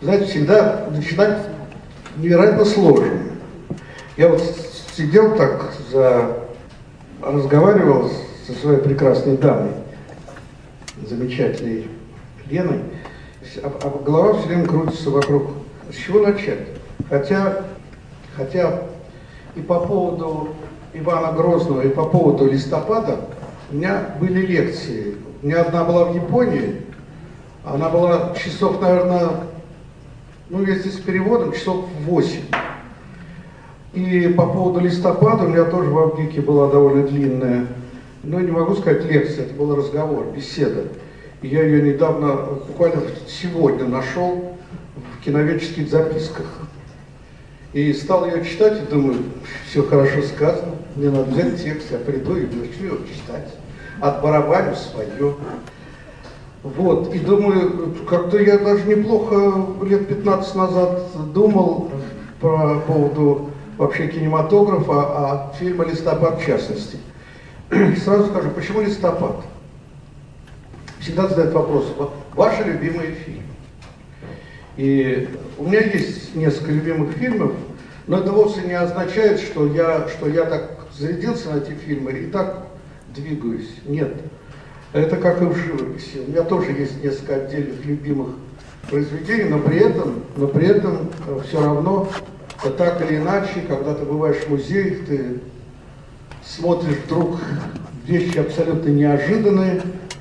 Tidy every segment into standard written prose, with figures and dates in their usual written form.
знаете, всегда начинать невероятно сложно. Я вот сидел так, разговаривал со своей прекрасной дамой, замечательной Леной, а голова все время крутится вокруг, с чего начать. Хотя и по поводу Ивана Грозного, и по поводу листопада у меня были лекции. У меня одна была в Японии, она была часов, наверное, если с переводом, часов 8. И по поводу листопада у меня тоже в Авгике была довольно длинная, не могу сказать лекция, это был разговор, беседа. И я ее недавно, буквально сегодня нашел в киноведческих записках. И стал ее читать, и думаю, все хорошо сказано, мне надо взять текст, я приду и начну его читать. Отбарабаню свое. Вот, и думаю, как-то я даже неплохо лет 15 назад думал по поводу вообще кинематографа, а фильма «Листопад» в частности. Сразу скажу, почему «Листопад»? Всегда задают вопрос, ваши любимые фильмы. И у меня есть несколько любимых фильмов, но это вовсе не означает, что я так зарядился на эти фильмы и так двигаюсь. Нет. Это как и в живописи. У меня тоже есть несколько отдельных любимых произведений, но при этом все равно, так или иначе, когда ты бываешь в музеях, ты смотришь вдруг вещи абсолютно неожиданные,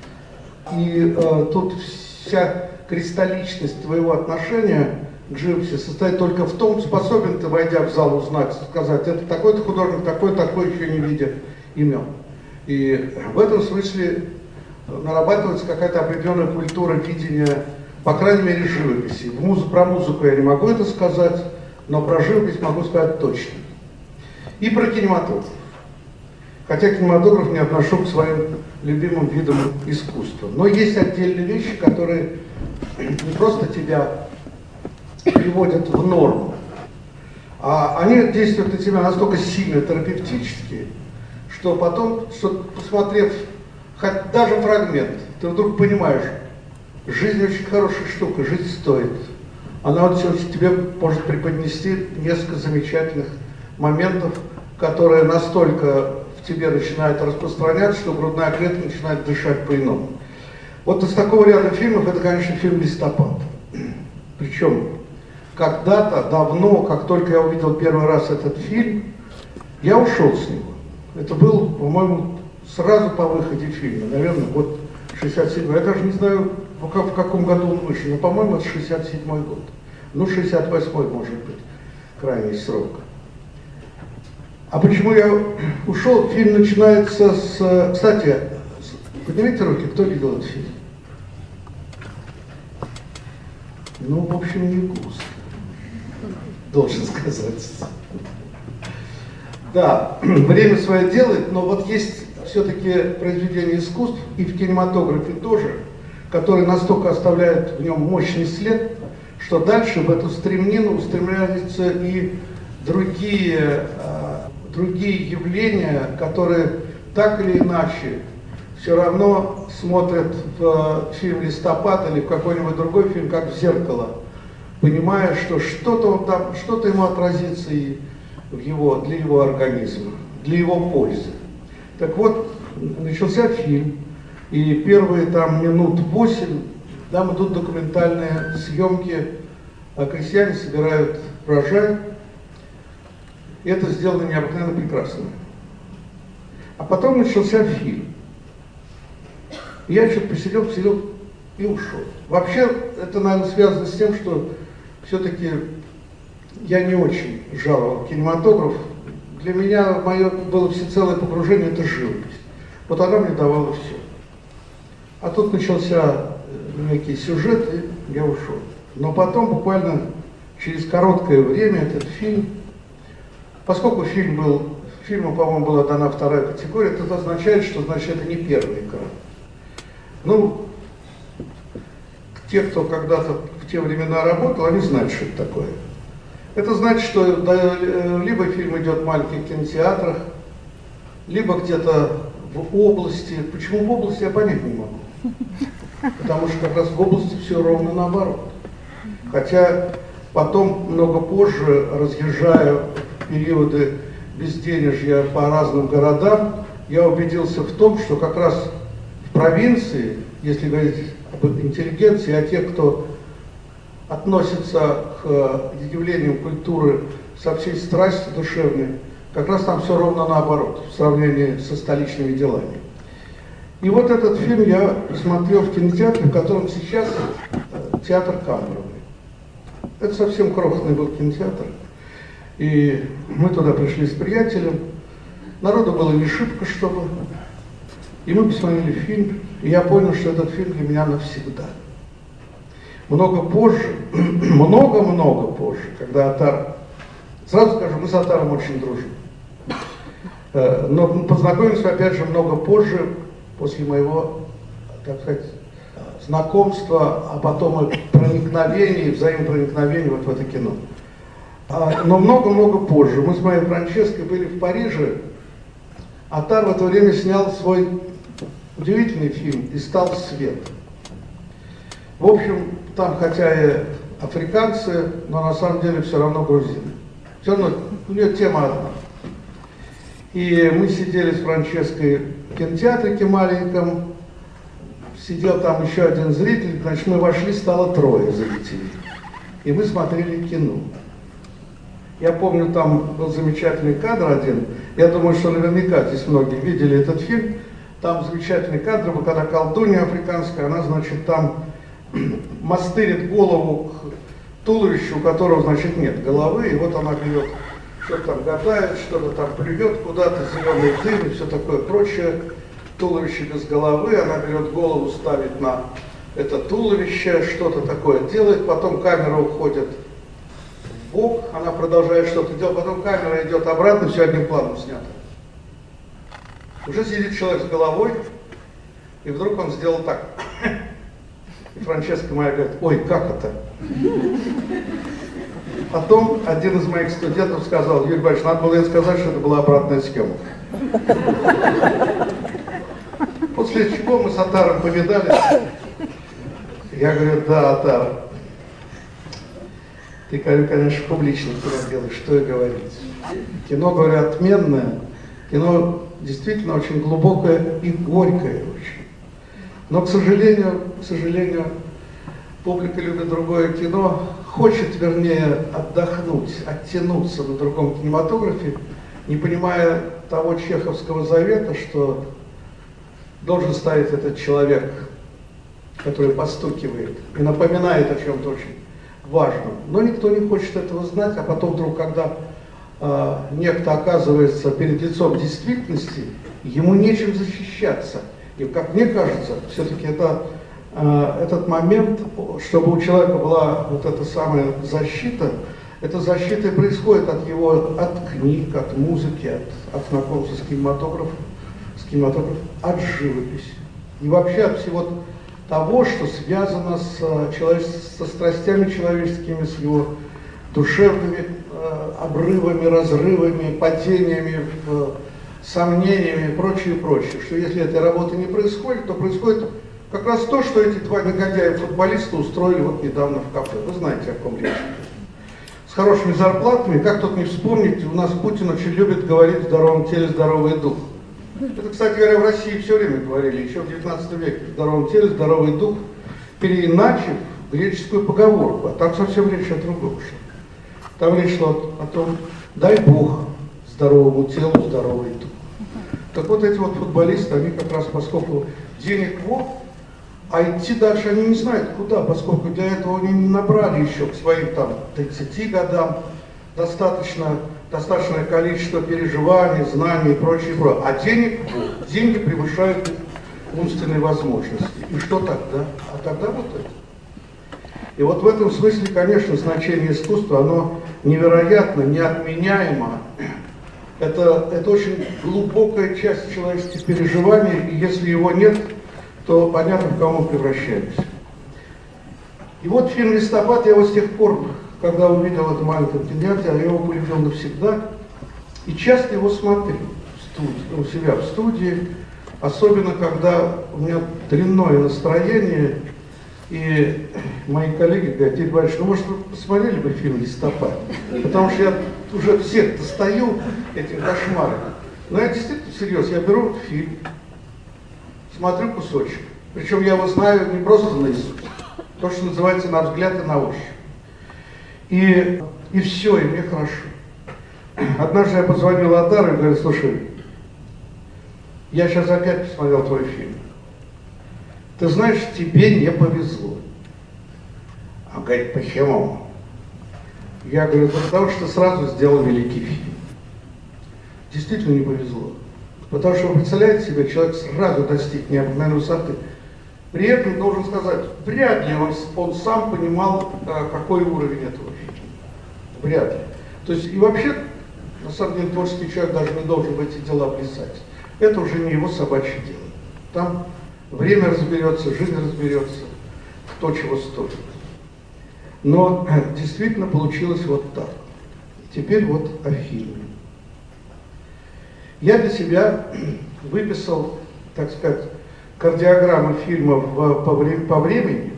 и тут вся кристалличность твоего отношения к живописи состоит только в том, способен ты, войдя в зал, узнать, сказать, это такой-то художник, такой, еще не видя имен. И в этом смысле нарабатывается какая-то определенная культура видения, по крайней мере, живописи. Про музыку я не могу это сказать, но про живопись могу сказать точно. И про кинематограф. Хотя кинематограф не отношу к своим любимым видам искусства. Но есть отдельные вещи, которые не просто тебя приводят в норму, а они действуют на тебя настолько сильно терапевтически, что потом, посмотрев хоть даже фрагмент, ты вдруг понимаешь, жизнь очень хорошая штука, жить стоит. Она вот тебе может преподнести несколько замечательных моментов, которые настолько в тебе начинают распространяться, что грудная клетка начинает дышать по-иному. Вот из такого ряда фильмов это, конечно, фильм «Листопад». Причем когда-то, давно, как только я увидел первый раз этот фильм, я ушел с него. Это был, по-моему, сразу по выходе фильма, наверное, год 67-й. Я даже не знаю, в каком году он вышел, но, по-моему, это 67-й год. 68-й, может быть, крайний срок. А почему я ушел? Фильм начинается с... Кстати, поднимите руки, кто видел этот фильм? В общем, не густо, должен сказать. Да, время свое делает, но вот есть все-таки произведения искусств, и в кинематографе тоже, которые настолько оставляют в нем мощный след, что дальше в эту стремнину устремляются и другие явления, которые так или иначе все равно смотрят в фильм «Листопад» или в какой-нибудь другой фильм, как в «Зеркало», понимая, что что-то ему отразится и для его организма, для его пользы. Так вот, начался фильм, и первые минут 8 там идут документальные съемки, крестьяне собирают урожай, и это сделано необыкновенно прекрасно. А потом начался фильм. Я что-то посидел и ушел. Вообще, это, наверное, связано с тем, что все-таки я не очень жаловал кинематограф. Для меня мое было всецелое погружение – это живопись. Вот она мне давала все. А тут начался некий сюжет, и я ушел. Но потом, буквально через короткое время, этот фильм, поскольку фильму, по-моему, была дана 2-я категория, это означает, что это не первый экран. Те, кто когда-то в те времена работал, они знают, что это такое. Это значит, что либо фильм идет в маленьких кинотеатрах, либо где-то в области. Почему в области, я понять не могу. Потому что как раз в области все ровно наоборот. Хотя потом, много позже, разъезжая в периоды безденежья по разным городам, я убедился в том, что как раз в провинции, если говорить об интеллигенции, о тех, кто относится к явлениям культуры со всей страстью душевной, как раз там все ровно наоборот, в сравнении со столичными делами. И вот этот фильм я смотрел в кинотеатре, в котором сейчас театр камерный. Это совсем крохотный был кинотеатр. И мы туда пришли с приятелем. Народу было не шибко, чтобы. И мы посмотрели фильм, и я понял, что этот фильм для меня навсегда. Много позже, много-много позже, когда Атар... Сразу скажу, мы с Атаром очень дружим. Но познакомились, опять же, много позже, после моего, так сказать, знакомства, а потом и проникновения, взаимопроникновения вот в это кино. Но много-много позже. Мы с моей Франческой были в Париже. Атар в это время снял свой удивительный фильм «И стал свет». В общем, там хотя и африканцы, но на самом деле все равно грузины. Все равно у нее тема одна. И мы сидели с Франческой в кинотеатрике маленьком, сидел там еще один зритель, значит, мы вошли, стало 3 зрителей. И мы смотрели кино. Я помню, там был замечательный кадр один, я думаю, что наверняка здесь многие видели этот фильм. Там замечательный кадр был, когда колдунья африканская, она, значит, там мастырит голову к туловищу, у которого, значит, нет головы, и вот она берет, что-то там гадает, что-то там плюет куда-то, зеленый дым и все такое прочее. Туловище без головы, она берет голову, ставит на это туловище, что-то такое делает, потом камера уходит в бок, она продолжает что-то делать, потом камера идет обратно, все одним планом снято. Уже сидит человек с головой, и вдруг он сделал так. И Франческа моя говорит: ой, как это? Потом один из моих студентов сказал: Юрий Борисович, надо было ей сказать, что это была обратная съемка. После чего мы с Атаром повидались. Я говорю: да, Атар, ты, конечно, публично кино делаешь, что и говорить. Кино, говорю, отменное, кино действительно очень глубокое и горькое очень. Но, к сожалению, публика любит другое кино, хочет, вернее, отдохнуть, оттянуться на другом кинематографе, не понимая того чеховского завета, что должен стоять этот человек, который постукивает и напоминает о чем-то очень важном. Но никто не хочет этого знать, а потом вдруг, когда некто оказывается перед лицом действительности, ему нечем защищаться. И, как мне кажется, все-таки этот момент, чтобы у человека была вот эта самая защита, эта защита и происходит от книг, от музыки, от знакомства с кинематографом, от живописи. И вообще от всего того, что связано со страстями человеческими, с его душевными обрывами, разрывами, падениями, сомнениями и прочее, прочее. Что если этой работы не происходит, то происходит как раз то, что эти 2 негодяя-футболиста устроили вот недавно в кафе. Вы знаете, о ком речь. С хорошими зарплатами, как тут не вспомнить, у нас Путин очень любит говорить: в здоровом теле здоровый дух. Это, кстати говоря, в России все время говорили, еще в 19 веке. В здоровом теле здоровый дух, переиначив греческую поговорку, а там совсем речь о другом шла. Там речь шла о том: дай Бог здоровому телу здоровый дух. Так вот эти вот футболисты, они как раз, поскольку денег вот, а идти дальше они не знают куда, поскольку для этого они не набрали еще к своим там 30 годам достаточное количество переживаний, знаний и прочее. А деньги превышают их умственные возможности. И что тогда? А тогда вот это. И вот в этом смысле, конечно, значение искусства, оно невероятно, неотменяемо. Это очень глубокая часть человеческих переживаний, и если его нет, то понятно, в кого мы превращаемся. И вот фильм «Листопад», я его с тех пор, когда увидел это маленькое кинотеатре, я его полюбил навсегда, и часто его смотрю у себя в студии, особенно когда у меня дрянное настроение, И мои коллеги говорят: Юрий Борисович, ну может вы посмотрели бы фильм «Листопад»? Потому что я уже всех достаю этих кошмаров. Но я действительно серьезно, я беру фильм, смотрю кусочек. Причем я его знаю не просто наизусть, то, что называется на взгляд и на ощупь. И все, и мне хорошо. Однажды я позвонил Адару и говорю: слушай, я сейчас опять посмотрел твой фильм. Ты знаешь, тебе не повезло. Он говорит: почему? Я говорю: потому что сразу сделал великий фильм. Действительно не повезло. Потому что вы представляете себе, человек сразу достиг необыкновенной высоты. При этом, должен сказать, вряд ли он сам понимал, какой уровень этого фильма. Вряд ли. То есть и вообще, на самом деле, творческий человек даже не должен в эти дела плясать. Это уже не его собачье дело. Там время разберется, жизнь разберется, кто чего стоит. Но действительно получилось вот так. Теперь вот о фильме. Я для себя выписал, так сказать, кардиограмму фильмов по времени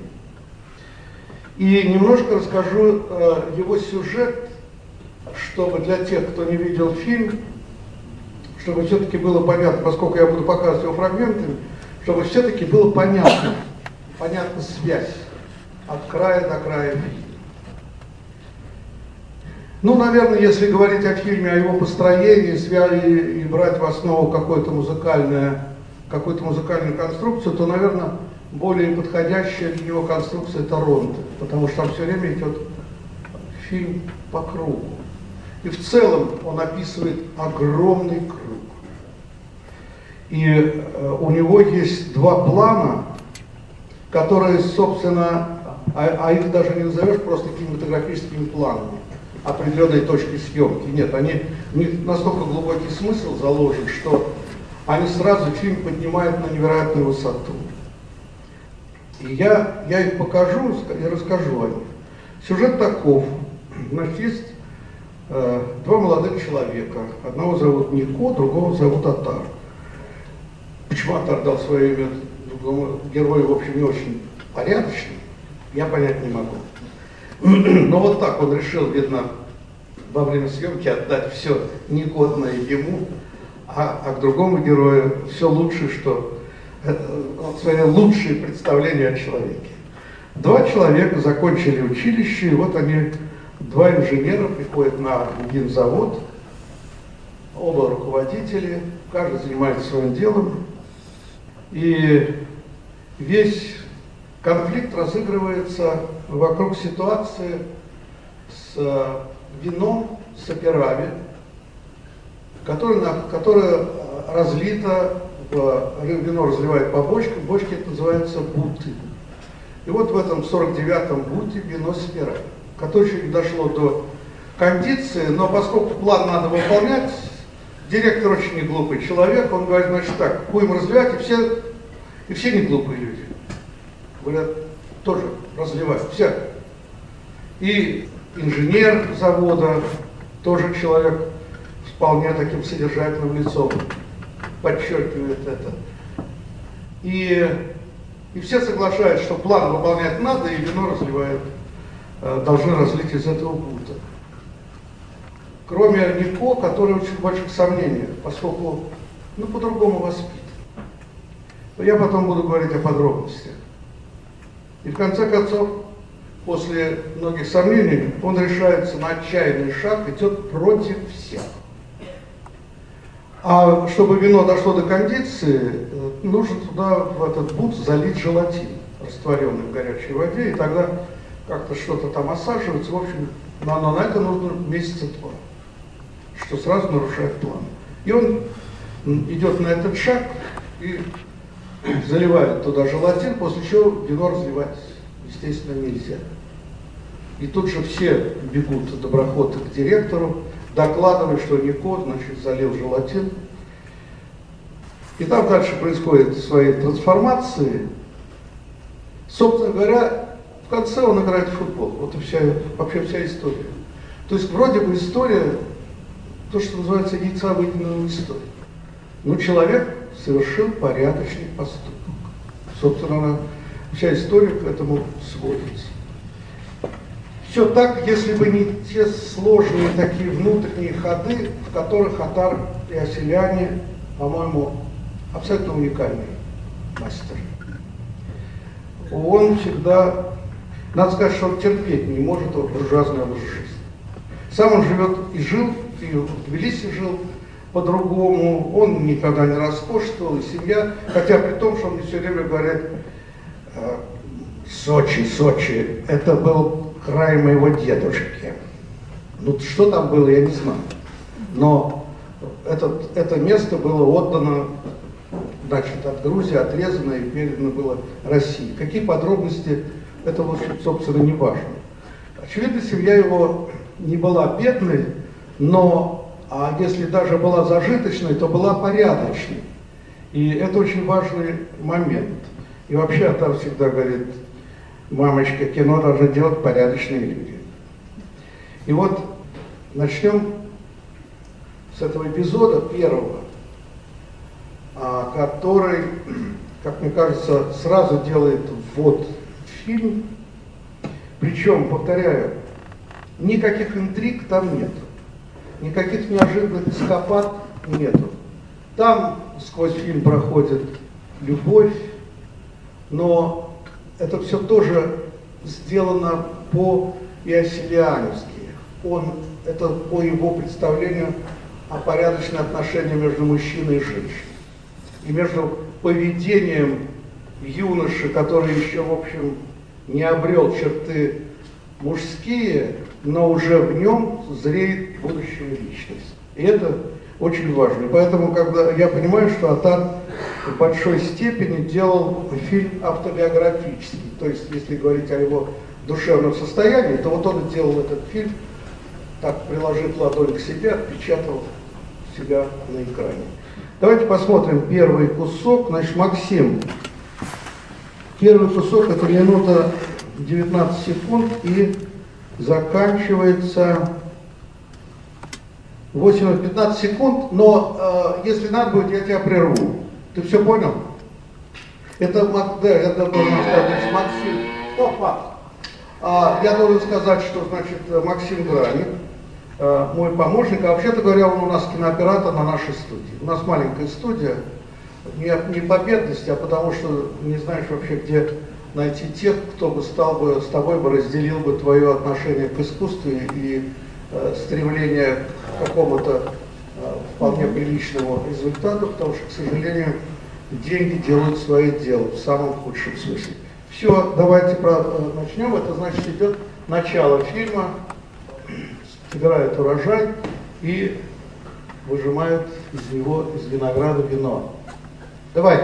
и немножко расскажу его сюжет, чтобы для тех, кто не видел фильм, чтобы все-таки было понятно, поскольку я буду показывать его фрагментами, чтобы все-таки было понятна связь от края до края фильма. Ну, наверное, если говорить о фильме, о его построении, и брать в основу какую-то музыкальную конструкцию, то, наверное, более подходящая для него конструкция — это ронды, потому что там все время идет фильм по кругу. И в целом он описывает огромный круг. И у него есть два плана, которые, собственно, их даже не назовешь просто кинематографическими планами определенной точки съемки. Нет, у них настолько глубокий смысл заложен, что они сразу фильм поднимают на невероятную высоту. И я их покажу и расскажу о них. Сюжет таков. Значит, есть два молодых человека. Одного зовут Нико, другого зовут Атар. Почему Атар дал свое имя другому герою, в общем, не очень порядочный, я понять не могу. Но вот так он решил, видно, во время съемки отдать все негодное ему, а к другому герою все лучшее, что свои лучшие представления о человеке. Два человека закончили училище, и вот они, два инженера, приходят на один завод, оба руководители, каждый занимается своим делом, и весь конфликт разыгрывается вокруг ситуации с вином, с операви, которое разлито, вино разливает по бочкам, бочки это называются буты. И вот в этом 49-м буте вино с операви, которое еще не дошло до кондиции, но поскольку план надо выполнять, директор очень неглупый человек, он говорит: значит так, будем разливать, и все неглупые люди. Говорят, тоже разливать, все. И инженер завода, тоже человек вполне таким содержательным лицом, подчеркивает это. И все соглашаются, что план выполнять надо, и вино разливают, должны разлить из этого бута. Кроме Нико, который очень в больших сомнениях, поскольку, по-другому воспитан. Но я потом буду говорить о подробностях. И в конце концов, после многих сомнений, он решается на отчаянный шаг, идет против всех. А чтобы вино дошло до кондиции, нужно туда, в этот бут, залить желатин, растворенный в горячей воде, и тогда как-то что-то там осаживается. В общем, на это нужно месяца два, что сразу нарушает план. И он идет на этот шаг и заливает туда желатин, после чего вино разливать, естественно, нельзя. И тут же все бегут доброходы к директору, докладывают, что Нико, значит, залил желатин. И там дальше происходят свои трансформации. Собственно говоря, в конце он играет в футбол. Вот и вообще вся история. То есть вроде бы история, то, что называется яйца выеденного истории. Но человек совершил порядочный поступок. Собственно, Вся история к этому сводится. Все так, если бы не те сложные такие внутренние ходы, в которых Атар и Асселяне, по-моему, абсолютно уникальный мастер. Он всегда, надо сказать, что он терпеть не может буржуазную жизнь. Сам он живет и жил, и в Тбилиси жил по-другому, он никогда не роскошествовал, и семья, хотя при том, что он мне все время говорит, Сочи, это был край моего дедушки. Ну, что там было, я не знаю. Но это место было отдано, значит, от Грузии, отрезано и передано было России. Какие подробности, это, собственно, не важно. Очевидно, семья его не была бедной, но, а если даже была зажиточной, то была порядочной. И это очень важный момент. И вообще Атар всегда говорит, мамочка, кино должны делать порядочные люди. И вот начнем с этого эпизода первого, который, как мне кажется, сразу делает ввод в фильм. Причем, повторяю, никаких интриг там нет, никаких неожиданных эскапад нету. Там сквозь фильм проходит любовь, но это все тоже сделано по-иосифиански. Это по его представлению о порядочных отношениях между мужчиной и женщиной. И между поведением юноши, который еще, в общем, не обрел черты мужские, но уже в нем зреет будущая личность. И это очень важно. И поэтому, когда я понимаю, что Атар в большой степени делал фильм автобиографический, то есть, если говорить о его душевном состоянии, то вот он делал этот фильм, так приложив ладонь к себе, отпечатал себя на экране. Давайте посмотрим первый кусок. Значит, Максим. Первый кусок — это минута 19 секунд и заканчивается 8 минут 15 секунд, но если надо будет, я тебя прерву. Ты все понял? Это должен сказать, Максим. Я должен сказать, что, значит, Максим Граник, мой помощник, а вообще-то говоря, он у нас кинооператор на нашей студии. У нас маленькая студия, не по бедности, а потому что не знаешь вообще, где найти тех, кто бы стал бы с тобой, бы разделил бы твое отношение к искусству и стремление к какому-то вполне приличному результату, потому что, к сожалению, деньги делают свое дело в самом худшем смысле. Все, давайте начнем. Это значит идет начало фильма, собирают урожай и выжимают из него, из винограда, вино. Давай.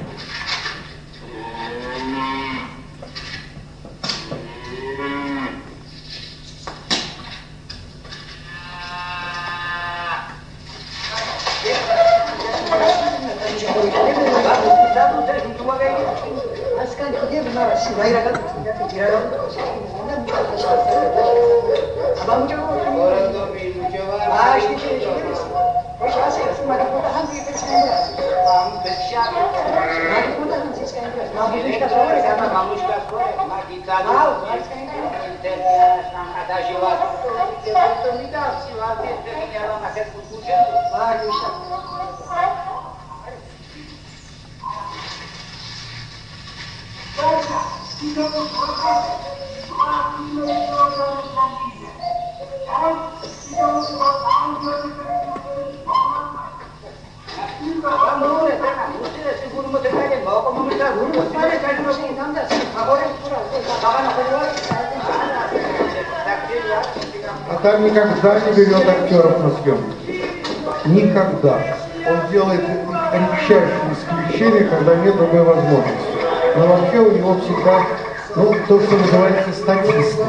Атар никогда не берет актеров на съемки. Никогда. Он делает редчайшие исключения, когда нет другой возможности. Но вообще у него всегда, то, что называется, статисты.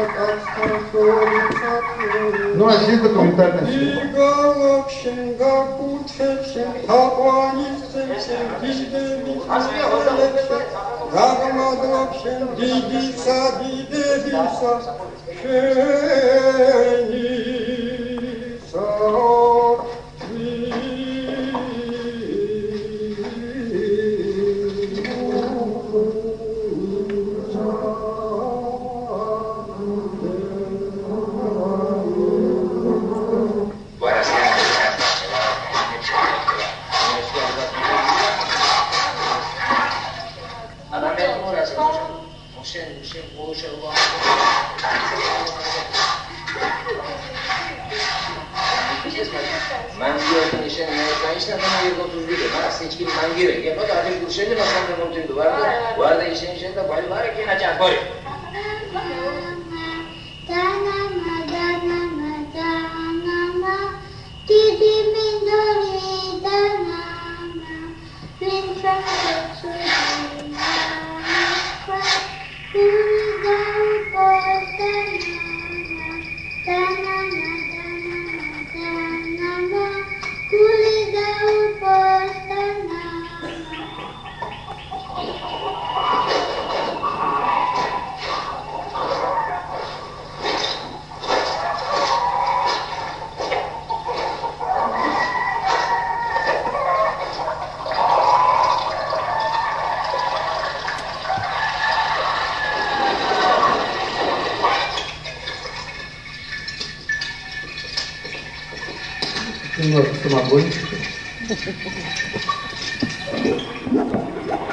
Ну, а здесь документальная съемка. Mangi nişan nişan tanıyor 31 var seçkin mangi ve ya bak artık kurşunlu masanda kontuyor var da işin de bari var ki açar bari Немножко самогончика.